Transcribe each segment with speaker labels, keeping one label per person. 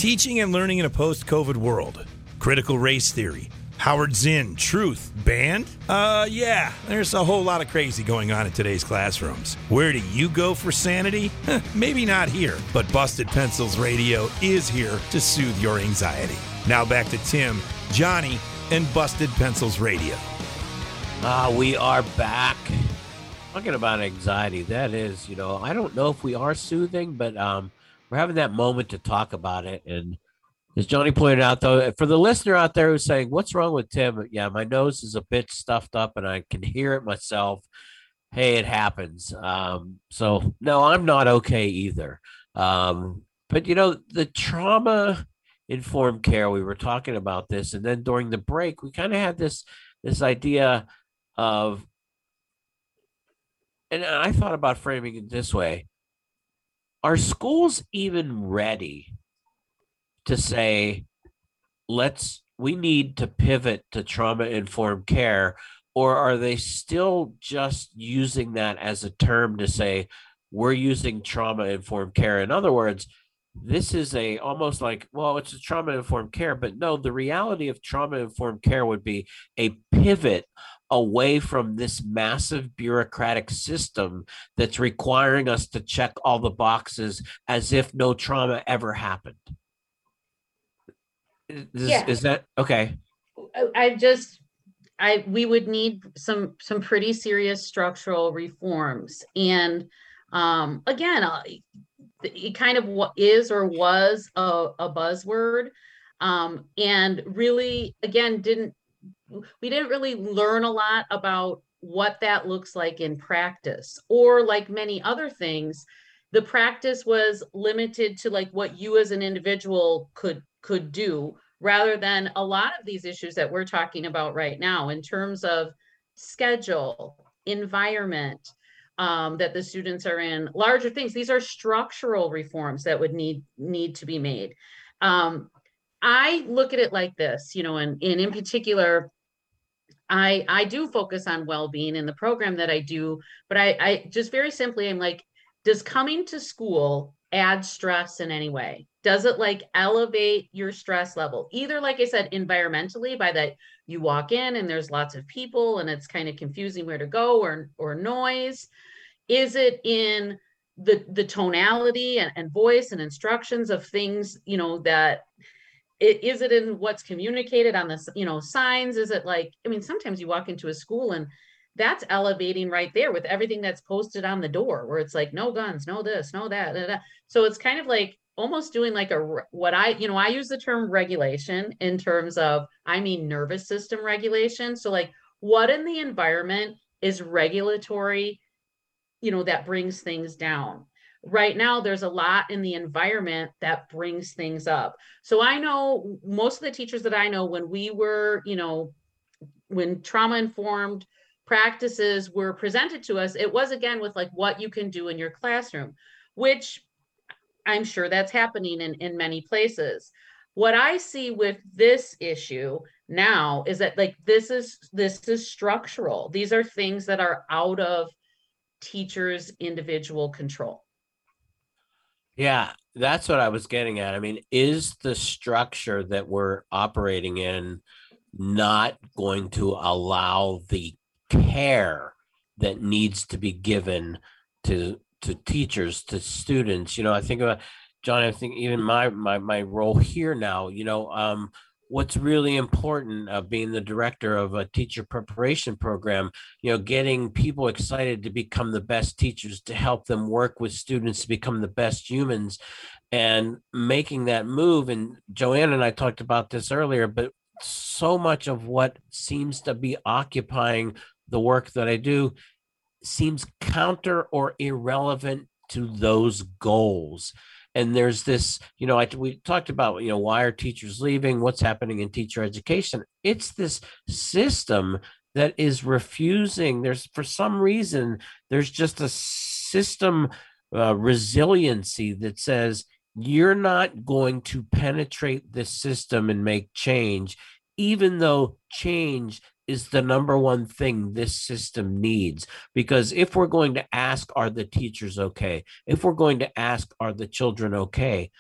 Speaker 1: Teaching and learning in a post-COVID world. Critical race theory. Howard Zinn, truth, banned? Yeah, there's a whole lot of crazy going on in today's classrooms. Where do you go for sanity? Maybe not here, but Busted Pencils Radio is here to soothe your anxiety. Now back to Tim, Johnny, and Busted Pencils Radio.
Speaker 2: We are back. Talking about anxiety, that is, I don't know if we are soothing, but we're having that moment to talk about it. And as Johnny pointed out, though, for the listener out there who's saying, what's wrong with Tim? Yeah, my nose is a bit stuffed up and I can hear it myself. Hey, it happens. So, no, I'm not okay either. But, the trauma-informed care, we were talking about this. And then during the break, we kind of had this idea of, and I thought about framing it this way. Are schools even ready to say, we need to pivot to trauma-informed care, or are they still just using that as a term to say, we're using trauma-informed care? In other words, this is almost like, well, it's a trauma-informed care, but no, the reality of trauma-informed care would be a pivot away from this massive bureaucratic system that's requiring us to check all the boxes as if no trauma ever happened. Is that okay?
Speaker 3: We would need some pretty serious structural reforms. And again, it kind of is or was a buzzword. And really, again, we didn't really learn a lot about what that looks like in practice, or like many other things, the practice was limited to like what you as an individual could do, rather than a lot of these issues that we're talking about right now in terms of schedule, environment, that the students are in, larger things. These are structural reforms that would need to be made. I look at it like this, and in particular, I do focus on well-being in the program that I do, but I just very simply, I'm like, does coming to school add stress in any way? Does it like elevate your stress level? Either, like I said, environmentally, by that you walk in and there's lots of people and it's kind of confusing where to go, or noise? Is it in the tonality and voice and instructions of things, that is it in what's communicated on the, signs? Is it like, sometimes you walk into a school and that's elevating right there with everything that's posted on the door, where it's like, no guns, no this, no that, da, da. So it's kind of like almost doing like I use the term regulation in terms of, nervous system regulation. So like, what in the environment is regulatory, that brings things down? Right now, there's a lot in the environment that brings things up. So I know most of the teachers that I know, when we were, when trauma-informed practices were presented to us, it was again with like what you can do in your classroom, which I'm sure that's happening in many places. What I see with this issue now is that like this is structural. These are things that are out of teachers' individual control.
Speaker 2: Yeah, that's what I was getting at. Is the structure that we're operating in not going to allow the care that needs to be given to teachers, to students? I think about, John, I think even my role here now, what's really important of being the director of a teacher preparation program, getting people excited to become the best teachers, to help them work with students to become the best humans, and making that move. And Joanne and I talked about this earlier, but so much of what seems to be occupying the work that I do seems counter or irrelevant to those goals. And there's this, we talked about, why are teachers leaving? What's happening in teacher education? It's this system that is refusing. For some reason, there's just a system resiliency that says you're not going to penetrate this system and make change, even though change is the number one thing this system needs. Because if we're going to ask, are the teachers okay? If we're going to ask, are the children okay?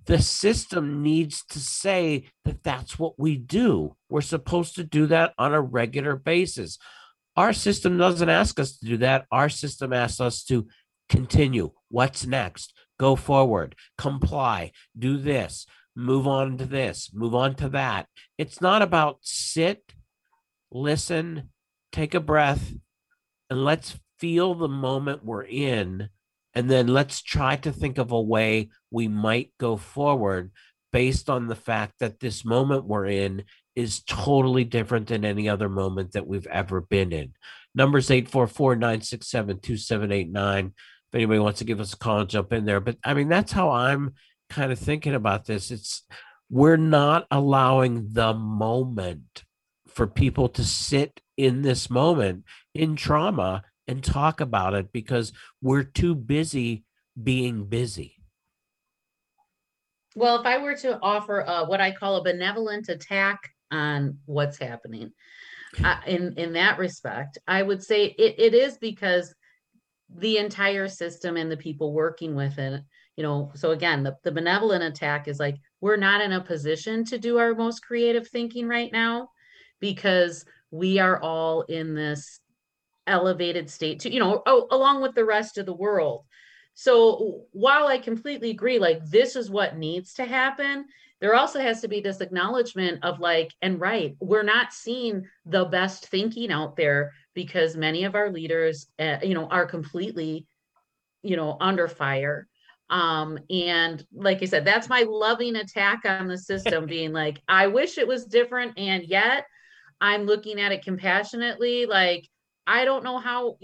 Speaker 2: The system needs to say that that's what we do. We're supposed to do that on a regular basis. Our system doesn't ask us to do that. Our system asks us to continue. What's next? Go forward, comply, do this, move on to this, move on to that. It's not about sit, listen, take a breath, and let's feel the moment we're in. And then let's try to think of a way we might go forward based on the fact that this moment we're in is totally different than any other moment that we've ever been in. Numbers 844-967-2789. If anybody wants to give us a call and jump in there. But I mean, that's how I'm kind of thinking about this. We're not allowing the moment for people to sit in this moment in trauma and talk about it because we're too busy being busy.
Speaker 3: Well, if I were to offer what I call a benevolent attack on what's happening in that respect, I would say it is because the entire system and the people working with it, so again, the benevolent attack is like, we're not in a position to do our most creative thinking right now because we are all in this elevated state to, along with the rest of the world. So while I completely agree, like this is what needs to happen, there also has to be this acknowledgement of like, and right, we're not seeing the best thinking out there because many of our leaders, are completely, under fire. And like I said, that's my loving attack on the system being like, I wish it was different. And yet I'm looking at it compassionately. Like, I don't know how,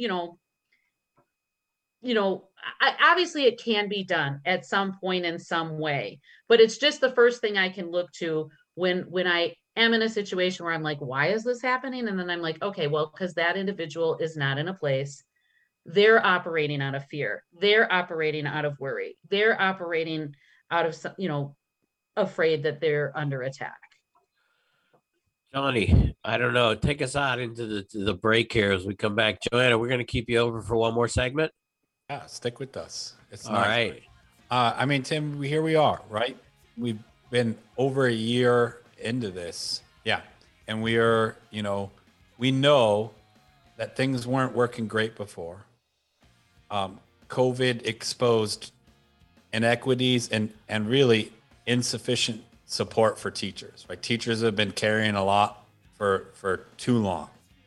Speaker 3: obviously it can be done at some point in some way, but it's just the first thing I can look to when I am in a situation where I'm like, why is this happening? And then I'm like, okay, well, because that individual is not in a place. They're operating out of fear. They're operating out of worry. They're operating out of, afraid that they're under attack.
Speaker 2: Johnny, I don't know. Take us out into the break here as we come back. Joanna, we're going to keep you over for one more segment.
Speaker 4: Yeah, stick with us. It's
Speaker 2: all
Speaker 4: nice.
Speaker 2: Right.
Speaker 4: Tim, here we are, right? We've been over a year into this. Yeah. And we are, we know that things weren't working great before. COVID exposed inequities and really insufficient support for teachers. Right? Teachers have been carrying a lot for too long.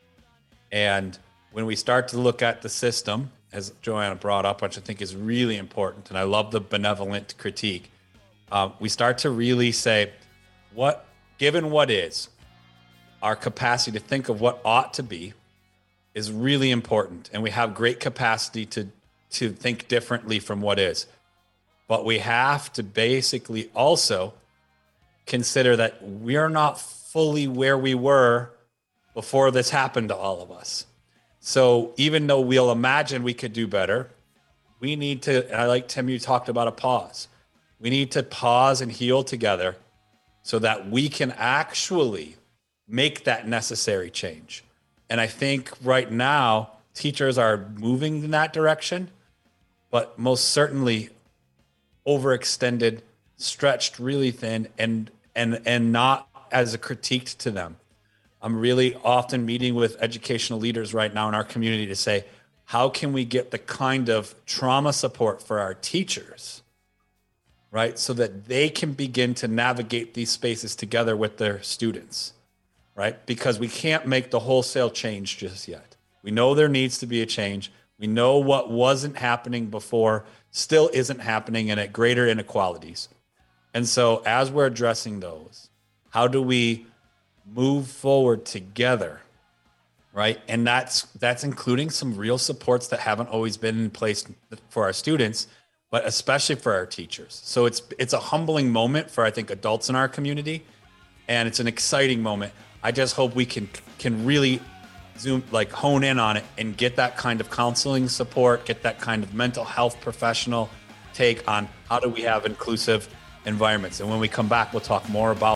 Speaker 4: And when we start to look at the system, as Joanna brought up, which I think is really important, and I love the benevolent critique, we start to really say, given what is, our capacity to think of what ought to be is really important. And we have great capacity to think differently from what is. But we have to basically also consider that we are not fully where we were before this happened to all of us. So even though we'll imagine we could do better, we need to, and I like Tim, you talked about a pause. We need to pause and heal together so that we can actually make that necessary change. And I think right now, teachers are moving in that direction, but most certainly overextended, stretched really thin, and not as a critique to them. I'm really often meeting with educational leaders right now in our community to say, how can we get the kind of trauma support for our teachers, right? So that they can begin to navigate these spaces together with their students, right? Because we can't make the wholesale change just yet. We know there needs to be a change. We know what wasn't happening before still isn't happening and at greater inequalities. And so as we're addressing those, how do we move forward together, right? And that's including some real supports that haven't always been in place for our students, but especially for our teachers. So it's a humbling moment for, I think, adults in our community, and it's an exciting moment. I just hope we can really hone in on it and get that kind of counseling support, get that kind of mental health professional take on how do we have inclusive environments. And when we come back, we'll talk more about